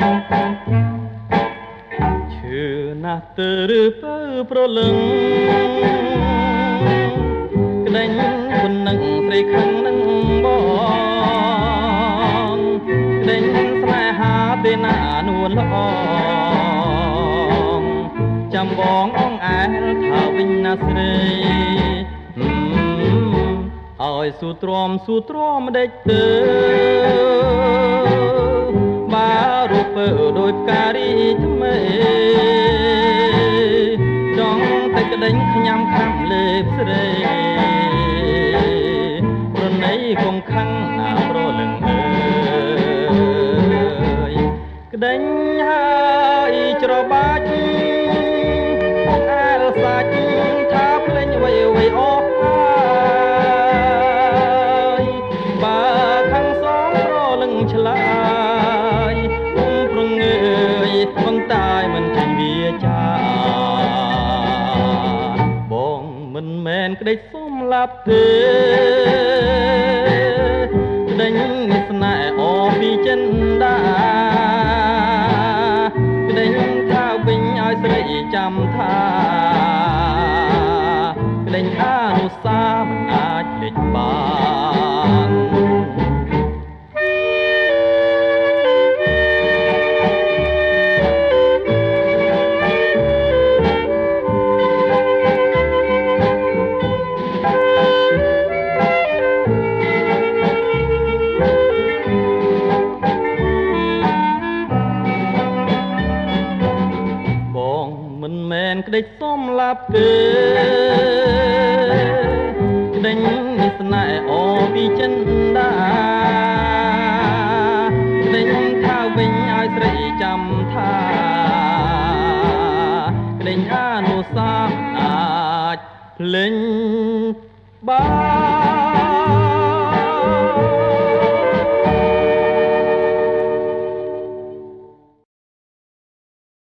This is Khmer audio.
ឈឺណាស់ទៅឬទៅប្រលឹងក្ដេញគុណនឹងស្រីខឹងនឹងបងក្ដេញស្នេហាទេណានួនល្អចាំបងអងអែលថាវិញណាស្រីឲ្យស៊ូទ្រាំដេចទៅបារូបដូចផ្ការីថ្មីចង់តែក្ដេញខ្ញាំខាំលេបស្រីប្រណីគង់ខឹងណាប្រលឹងអើយក្ដេញហើយច្របាច់អែលសាច់ថាភ្លេងអ្វីអស់ហើយបើខាងសងប្រលឹងឆ្លើយប្រងើយបងតាយមិនចេញវាចាបងមិនមែនក្ដេចសុំឡាប់ទេក្ដេញស្នេហ៍អពីចិនដាក្ដេញថាវិញឲ្យស្រីចាំថាក្ដេញអនុសាមិនអាចភ្លេចបានមិនមែនក្ដេចសុំឡាប់ទេក្ដេញស្នេហ៍អពីចិនដាក្ដេញថាវិញឲ្យស្រីចាំថាក្ដេញអនុសាសន៍អាចភ្លេចបាន